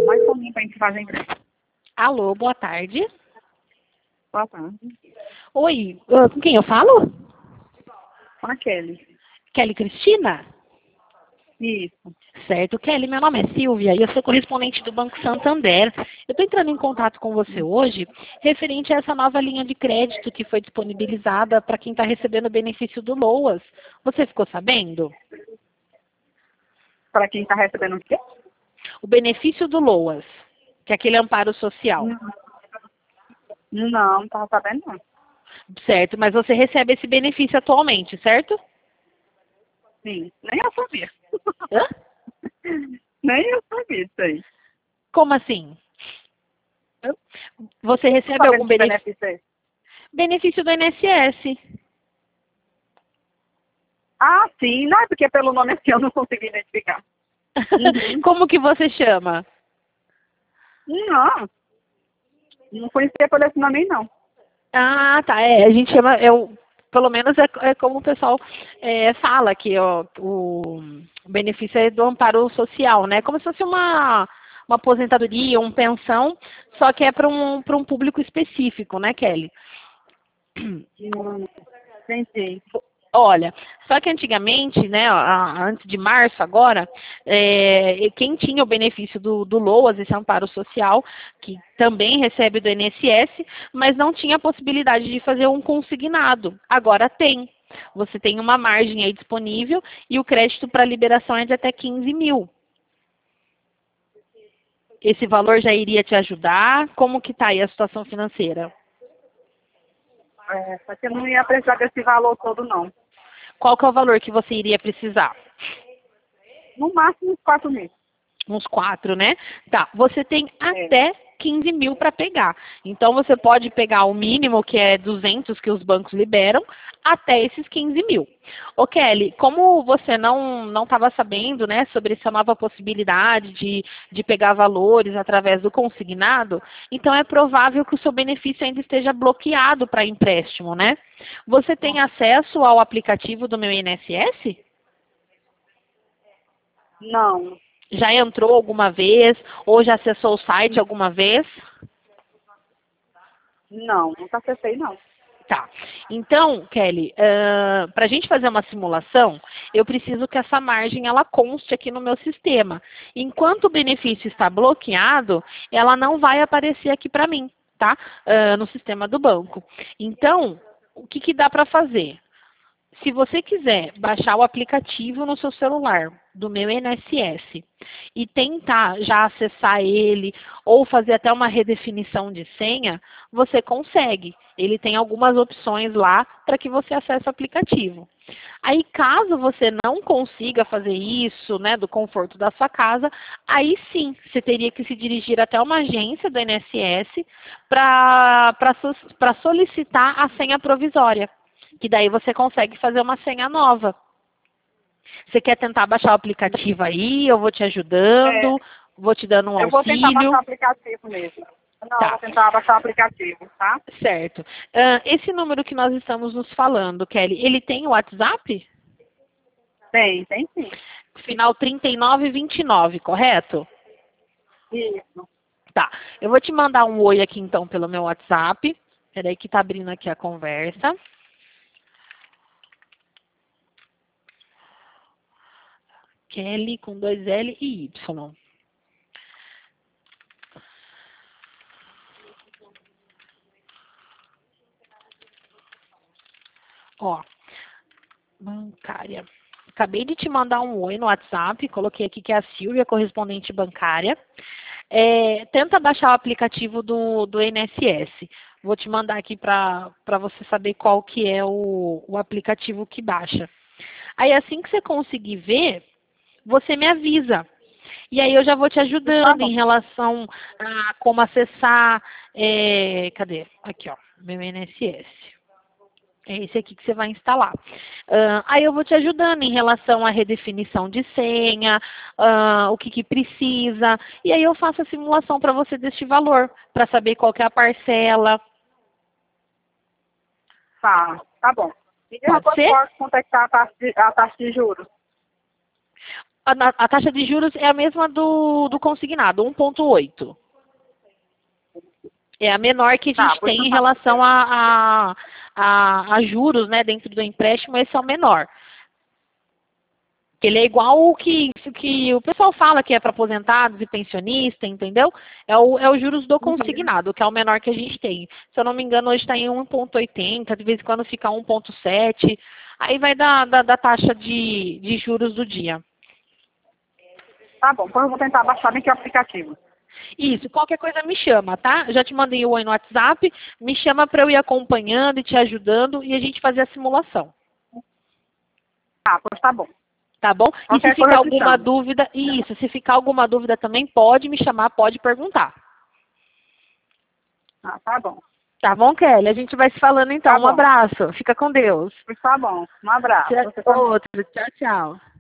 mais comum para a gente fazer ingresso. Alô, boa tarde. Boa tarde. Oi, com quem eu falo? Com a Kelly. Kelly Cristina? Isso. Certo, Kelly, meu nome é Silvia e eu sou correspondente do Banco Santander. Eu estou entrando em contato com você hoje referente a essa nova linha de crédito que foi disponibilizada para quem está recebendo o benefício do LOAS. Você ficou sabendo? Para quem está recebendo o quê? O benefício do LOAS, que é aquele amparo social. Não estava sabendo não. Certo, mas você recebe esse benefício atualmente, certo? Sim. Nem eu sabia. Hã? Nem eu sabia isso aí. Como assim? Eu Você tô recebe sabendo algum que benefício é esse. benefício do INSS? Ah, sim. Não é porque pelo nome assim eu não consegui identificar. Uhum. Como que você chama? Não. Não conhecia por esse nome, não. Ah, tá. A gente chama, pelo menos é como o pessoal fala que ó, o benefício é do amparo social, né? Como se fosse uma aposentadoria, uma pensão, só que é para um público específico, né, Kelly? Entendi. Olha, só que antigamente, né, antes de março agora, quem tinha o benefício do LOAS, esse amparo social, que também recebe do INSS, mas não tinha a possibilidade de fazer um consignado. Agora tem. Você tem uma margem aí disponível e o crédito para liberação é de até 15 mil. Esse valor já iria te ajudar? Como que está aí a situação financeira? Só que eu não ia precisar desse valor todo, não. Qual que é o valor que você iria precisar? No máximo uns 4 meses. Uns 4, né? Tá, você tem É. até 15 mil para pegar. Então, você pode pegar o mínimo, que é 200 que os bancos liberam, até esses 15 mil. Ô, Kelly, como você não estava sabendo, né, sobre essa nova possibilidade de pegar valores através do consignado, então é provável que o seu benefício ainda esteja bloqueado para empréstimo, né? Você tem acesso ao aplicativo do Meu INSS? Não. Já entrou alguma vez ou já acessou o site alguma vez? Não, nunca acessei, não. Tá. Então, Kelly, para a gente fazer uma simulação, eu preciso que essa margem ela conste aqui no meu sistema. Enquanto o benefício está bloqueado, ela não vai aparecer aqui para mim, tá? No sistema do banco. Então, o que dá para fazer? Se você quiser baixar o aplicativo no seu celular do Meu INSS e tentar já acessar ele ou fazer até uma redefinição de senha, você consegue. Ele tem algumas opções lá para que você acesse o aplicativo. Aí, caso você não consiga fazer isso, né, do conforto da sua casa, aí sim, você teria que se dirigir até uma agência do INSS para solicitar a senha provisória, que daí você consegue fazer uma senha nova. Você quer tentar baixar o aplicativo aí? Eu vou te É, ajudando, vou te dando um eu vou tentar baixar o auxílio. aplicativo mesmo. Não, eu Tá, vou tentar baixar o aplicativo, tá? certo. Esse número que nós estamos nos falando, Kelly, ele tem o WhatsApp? Tem sim. Final 3929, correto? Isso. Tá. Eu vou te mandar um oi aqui então pelo meu WhatsApp. Peraí que tá abrindo aqui a conversa. Kelly com 2L e Y. Ó, bancária. Acabei de te mandar um oi no WhatsApp, coloquei aqui que é a Silvia, correspondente bancária. Tenta baixar o aplicativo do INSS. Vou te mandar aqui para você saber qual que é o aplicativo que baixa. Aí assim que você conseguir ver, você me avisa. E aí eu já vou te Tá ajudando bom. em relação a como acessar. Cadê? Aqui, ó, meu INSS. É esse aqui que você vai instalar. Aí eu vou te ajudando em relação à redefinição de senha, o que precisa. E aí eu faço a simulação para você deste valor, para saber qual que é a parcela. Tá bom. E Pode depois ser? pode contactar a taxa de juros. A taxa de juros é a mesma do consignado, 1,8. É a menor que a Tá, gente pois tem em tá. relação a juros, né, dentro do empréstimo, esse é o menor. Ele é igual o que o pessoal fala que é para aposentados e pensionistas, entendeu? É o juros do consignado, que é o menor que a gente tem. Se eu não me engano, hoje está em 1,80, de vez em quando fica 1,7. Aí vai da taxa de juros do dia. Tá bom, então eu vou tentar baixar bem aqui o aplicativo. Isso, qualquer coisa me chama, tá? Já te mandei o oi no WhatsApp, me chama para eu ir acompanhando e te ajudando e a gente fazer a simulação. Tá, pois tá bom. Tá bom? E se Qualquer coisa ficar eu te alguma chamo. dúvida, isso, se ficar alguma dúvida também, pode me chamar, pode perguntar. Ah, tá bom. Tá bom, Kelly? A gente vai se falando então. Tá Um bom. abraço. Fica com Deus. Pois tá bom. Um abraço. Você também. Outro. Tchau, tchau.